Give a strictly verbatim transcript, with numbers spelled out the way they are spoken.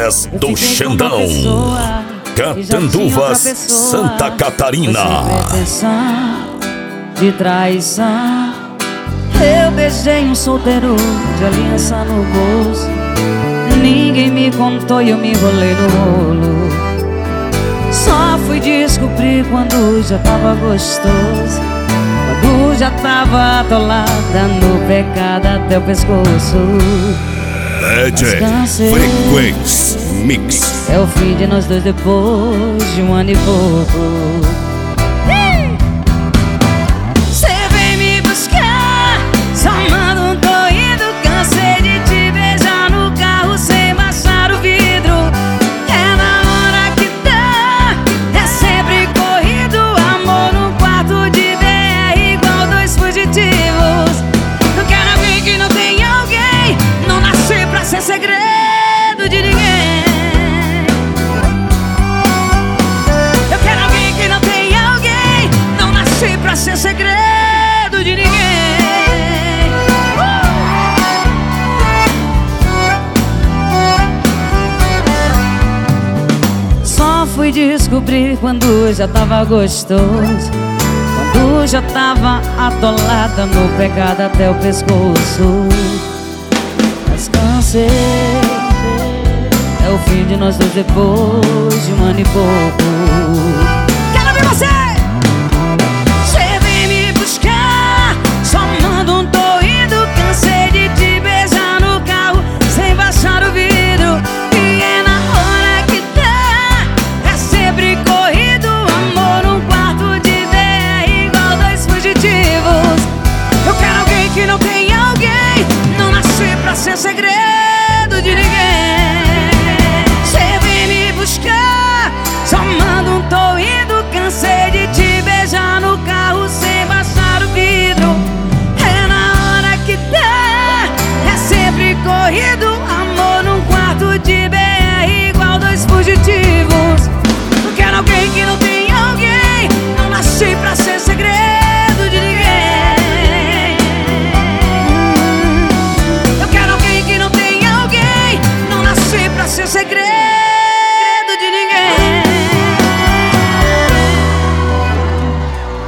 Através do Xandão, Catanduvas, Santa Catarina. De traição, eu beijei um solteiro de aliança no bolso. Ninguém me contou e eu me enrolei no rolo. Só fui descobrir quando já tava gostoso, quando já tava atolada no pecado até o pescoço. D J Frequency Mix. É o fim de nós dois depois de um ano e pouco. Segredo de ninguém. Eu quero alguém que não tem alguém. Não nasci pra ser segredo de ninguém. uh! Só fui descobrir quando já tava gostoso, quando já tava atolada no pecado até o pescoço. Cansei, é o fim de nós dois depois de um ano e pouco. Quero ver você! Você vem me buscar, só manda um tô indo. Cansei de te beijar no carro sem baixar o vidro. E é na hora que dá, é sempre corrido. Amor num quarto de V R igual dois fugitivos. Eu quero alguém que não tem alguém. Não nasci pra ser segredo